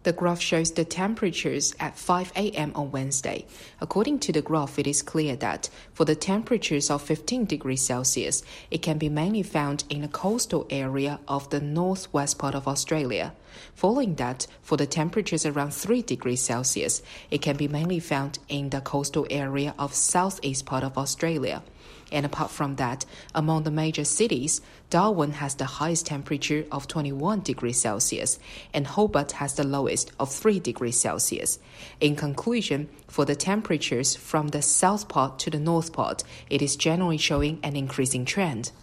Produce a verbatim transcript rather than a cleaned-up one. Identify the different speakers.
Speaker 1: The graph shows the temperatures at five a.m. on Wednesday. According to the graph, it is clear that for the temperatures of fifteen degrees Celsius, it can be mainly found in the coastal area of the northwest part of Australia. Following that, for the temperatures around three degrees Celsius, it can be mainly found in the coastal area of southeast part of Australia. And apart from that, among the major cities, Darwin has the highest temperature of twenty-one degrees Celsius, and Hobart has the lowest of three degrees Celsius. In conclusion, for the temperatures from the south part to the north part, it is generally showing an increasing trend.